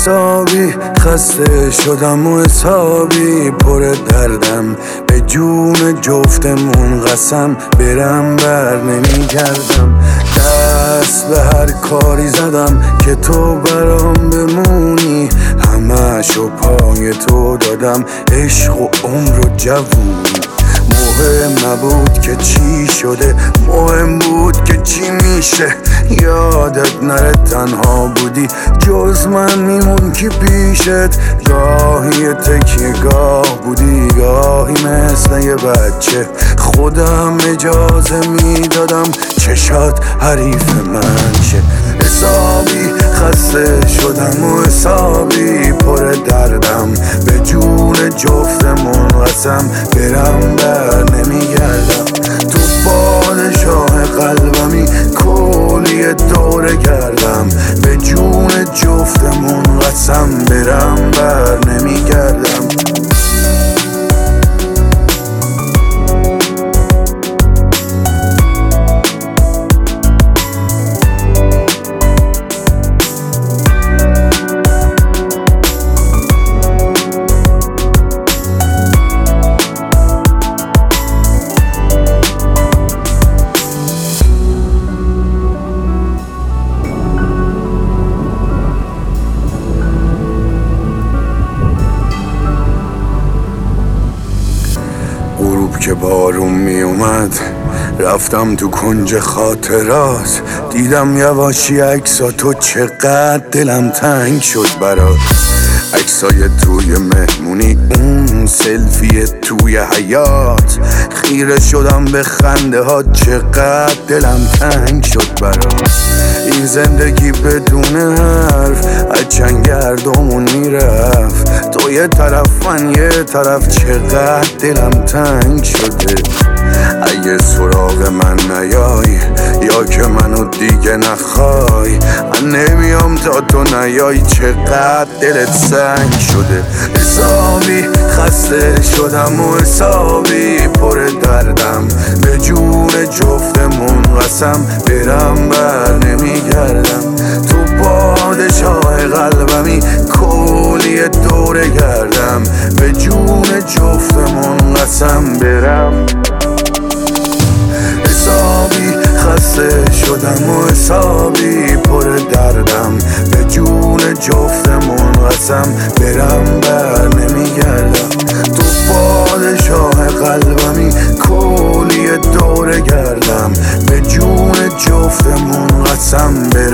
حسابی خسته شدم و حسابی پر دردم، به جون جفتمون قسم برم بر نمیگردم. دست به هر کاری زدم که تو برام بمونی، همه‌شو پای تو دادم، عشق و عمر و جوونی. مهم نبود که چی شده، مهم بود که چی میشه. یادت نره تنها بودی، جز من میمون کی پیشت. گاهی تکیه گاه بودی، گاهی مثل یه بچه. خودم اجازه میدادم چشات حریف من شه. حسابی خسته شدم و حسابی پر دردم، به جون جفتمون قسم برم بر نمیگردم. تو پادشاه قلبمی کلی دوره کردم، به جون جفتمون قسم برم بر نمیگردم. غروب که بارون می اومد رفتم تو کنج خاطرات، دیدم یواشی عکساتو، چقدر دلم تنگ شد برات. عکسای توی مهمونی، اون سلفی توی حیات، خیره شدم به خنده ها، چقدر دلم تنگ شد برات. این زندگی بدون حرف از چنگ گردمون میرفت، تو یه طرف من یه طرف، چقدر دلم تنگ شده. اگه سراغ من نیای یا که منو دیگه نخوای، من نمیام تا تو نیای، چقدر دلت سنگ شده. حسابی خسته شدم و حسابی پر دردم، به جون جفتمون قسم برم بر نمیگردم. تو پادشاه قلبمی کلی دوره گردم، به جون جفتمون قسم برم. حسابی خسته شدم و حسابی پر دردم، به جون جفتمون قسم برم بر نمیگردم. تو پادشاه قلبمی کلی دوره گردم، به جون جفتمون قسم برم.